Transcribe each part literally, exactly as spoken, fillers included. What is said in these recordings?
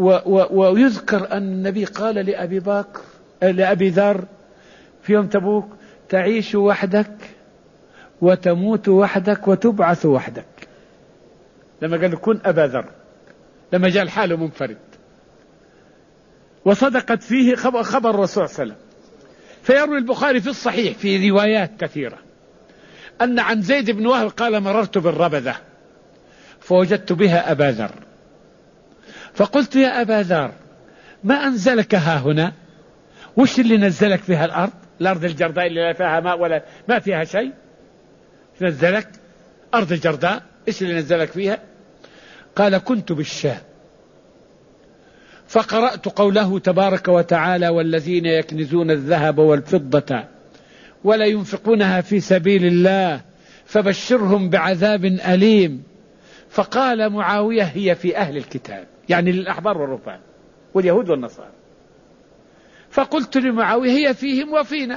ويذكر أن النبي قال لأبي بكر لأبي ذر في يوم تبوك: تعيش وحدك وتموت وحدك وتبعث وحدك. لما قال كن أبا ذر، لما جاء الحال منفرد. وصدقت فيه خبر الرسول صلى الله عليه وسلم. فيروي البخاري في الصحيح في روايات كثيرة أن عن زيد بن وهب قال: مررت بالربذة فوجدت بها أبا ذر، فقلت: يا أبا ذر، ما أنزلك ها هنا؟ وش اللي نزلك فيها الأرض؟ الأرض الجرداء اللي لا فيها ماء ولا ما فيها شيء، نزلك أرض الجرداء، إيش اللي نزلك فيها؟ قال: كنت بالشام فقرأت قوله تبارك وتعالى: والذين يكنزون الذهب والفضة ولا ينفقونها في سبيل الله فبشرهم بعذاب أليم. فقال معاوية: هي في أهل الكتاب، يعني للأحبار والرهبان واليهود والنصارى. فقلت لمعاوية: هي فيهم وفينا،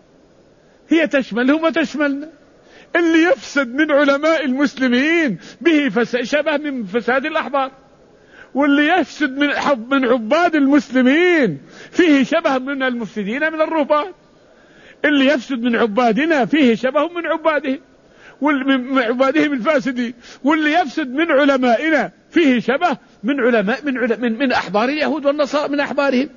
هي تشملهم وتشملنا. اللي يفسد من علماء المسلمين به شبه من فساد الأحبار، واللي يفسد من من عباد المسلمين فيه شبه من المفسدين من الرهبان. اللي يفسد من عبادنا فيه شبه من عبادهم ومن عبادهم الفاسدين، واللي يفسد من علمائنا فيه شبه من علماء من علماء من, من أحبار اليهود والنصارى من أحبارهم.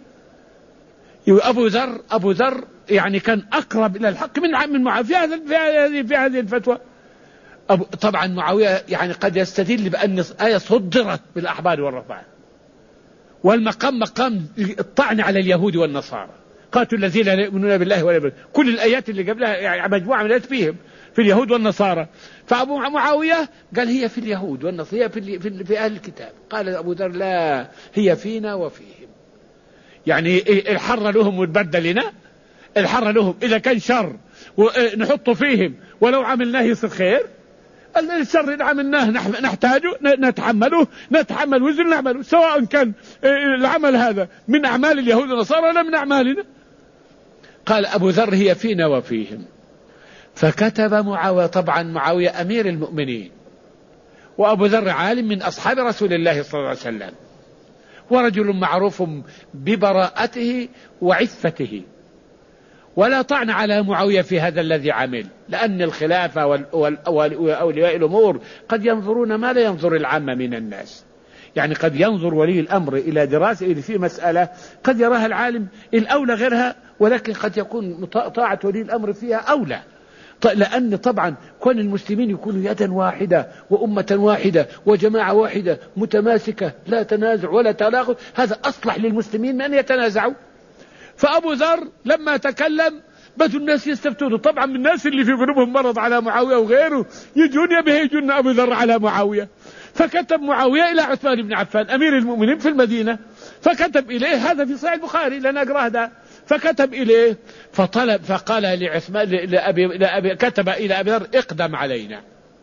أبو ذر أبو ذر يعني كان أقرب إلى الحق من من معاوية في هذه في هذه الفتوى. طبعا معاوية يعني قد يستدل بأن آية صدرت بالأحبار والرهبان، والمقام مقام الطعن على اليهود والنصارى. قاتلوا الذين لا يؤمنون بالله ولا بالله، كل الآيات اللي قبلها يعني مجموعة من الآيات فيهم في اليهود والنصارى. فأبو معاوية قال: هي في اليهود والنصارى، هي في, في, في أهل الكتاب. قال أبو ذر: لا، هي فينا وفيهم. يعني الحر لهم والبرد لنا، الحر لهم إذا كان شر ونحطه فيهم ولو عملناه يصير خير، الشر إذا عملناه نحتاجه نتحمله نتحمل وزر نعمله، سواء كان العمل هذا من أعمال اليهود والنصارى ولا من أعمالنا. قال أبو ذر: هي فينا وفيهم. فكتب معاوية، طبعا معاوية أمير المؤمنين، وأبو ذر عالم من أصحاب رسول الله صلى الله عليه وسلم، ورجل معروف ببراءته وعفته، ولا طعن على معاوية في هذا الذي عمل، لأن الخلافة وأولياء الأمور قد ينظرون ما لا ينظر العامة من الناس. يعني قد ينظر ولي الأمر إلى دراسة في مسألة قد يراها العالم الأولى غيرها، ولكن قد يكون طاعة ولي الأمر فيها أولى، لأن طبعا كون المسلمين يكونوا يدا واحدة وأمة واحدة وجماعة واحدة متماسكة لا تنازع ولا تلاغم، هذا أصلح للمسلمين من أن يتنازعوا. فأبو ذر لما تكلم بدوا الناس يستفتونه. طبعا من الناس اللي في قلوبهم مرض على معاوية وغيره يجون يبهجون أبو ذر على معاوية. فكتب معاوية إلى عثمان بن عفان أمير المؤمنين في المدينة، فكتب إليه، هذا في صحيح البخاري لن أقرأ هذا، فكتب إليه فطلب فقال لعثمان لأبي لأبي كتب إلى أبي ذر: اقدم علينا،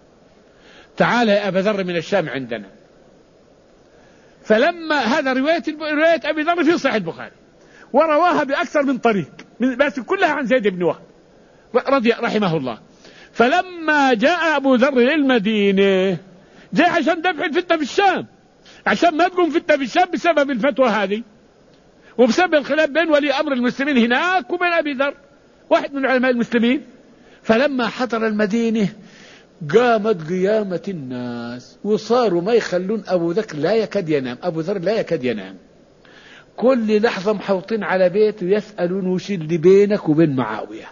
تعال يا أبا ذر من الشام عندنا. فلما هذا رواية رواية أبي ذر في صحيح البخاري، ورواها بأكثر من طريق بس كلها عن زيد بن وهب رضي رحمه الله. فلما جاء أبو ذر للمدينة جاء عشان دفع الفتنة في الشام، عشان ما تقوم فتنة في الشام بسبب الفتوى هذه وبسبب الخلاف بين ولي أمر المسلمين هناك وبين أبي ذر واحد من علماء المسلمين. فلما حضر المدينة قامت قيامة الناس وصاروا ما يخلون أبو ذر لا يكاد ينام، أبو ذر لا يكاد ينام، كل لحظة محوطين على بيته يسألون وش اللي بينك وبين معاوية،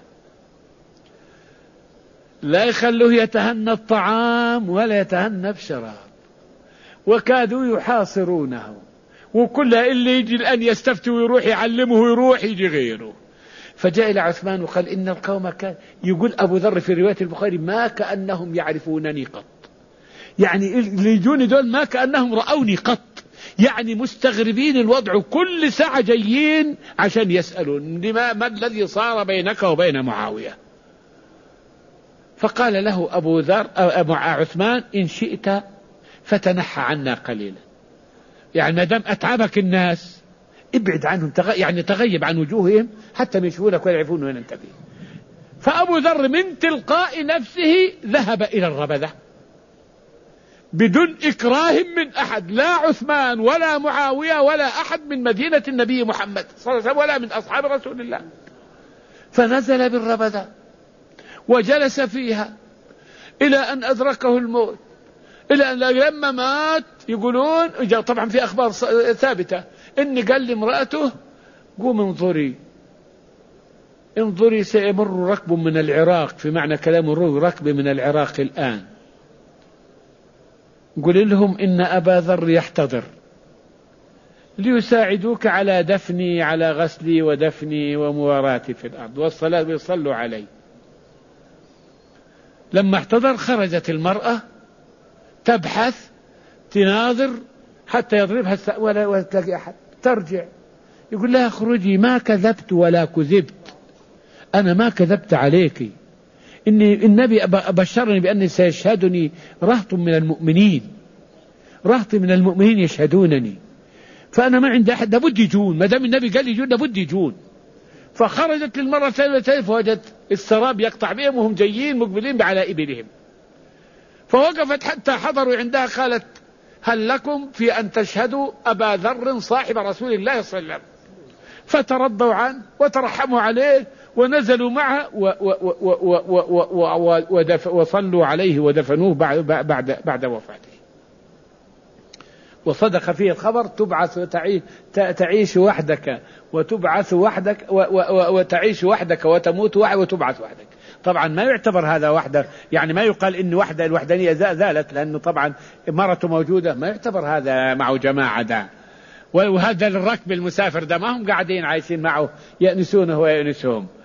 لا يخلوه يتهنى الطعام ولا يتهنى بشراب، وكادوا يحاصرونه، وكل اللي يجي الآن يستفتي ويروح يعلمه ويروح يجي غيره. فجاء إلى عثمان وقال: إن القوم كان يقول أبو ذر في رواية البخاري: ما كأنهم يعرفونني قط، يعني اللي يجوني دول ما كأنهم رأوني قط، يعني مستغربين الوضع، كل ساعة جايين عشان يسألون لما ما الذي صار بينك وبين معاوية. فقال له أبو ذر أبو عثمان: إن شئت فتنحى عنا قليلا، يعني ما دام أتعبك الناس ابعد عنهم، يعني تغيب عن وجوههم حتى ما يشوفونك ولا يعرفون وين أنت فيه. فأبو ذر من تلقاء نفسه ذهب إلى الربذة بدون إكراه من أحد، لا عثمان ولا معاوية ولا أحد من مدينة النبي محمد صلى الله عليه وسلم ولا من أصحاب رسول الله. فنزل بالربذة وجلس فيها إلى أن أدركه الموت، إلى أن لما مات يقولون طبعا في أخبار ثابتة إن قال لامرأته قوم انظري انظري سيمر ركب من العراق، في معنى كلام ركب من العراق الآن، قل لهم إن أبا ذر يحتضر ليساعدوك على دفني، على غسلي ودفني ومواراتي في الأرض والصلاة ويصلوا علي. لما احتضر خرجت المرأة تبحث تناظر حتى يضربها ولا تلاقي أحد، ترجع يقول لها اخرجي، ما كذبت ولا كذبت، أنا ما كذبت عليك، إني النبي بشرني بأني سيشهدني رهط من المؤمنين، رهط من المؤمنين يشهدونني، فأنا ما عندي أحد، لابد يجون، ما دام النبي قال يجون لابد يجون. فخرجت للمرة الثالثة فوجدت السراب يقطع بهم وهم جايين مقبلين على إبلهم، فوقفت حتى حضروا عندها قالت هل لكم في أن تشهدوا أبا ذر صاحب رسول الله صلى الله عليه وسلم؟ فترضوا عنه وترحموا عليه ونزلوا معه وصلوا عليه ودفنوه بعد, بعد, بعد وفاته. وصدق فيه الخبر تبعث تعيش وحدك وتبعث وحدك وتعيش وحدك وتموت وحدك وتبعث وحدك. طبعا ما يعتبر هذا وحده، يعني ما يقال إن وحده الوحدانية زالت، لأنه طبعا مرته موجودة، ما يعتبر هذا معه جماعة ده. وهذا الركب المسافر ده ما هم قاعدين عايشين معه يأنسونه ويأنسهم.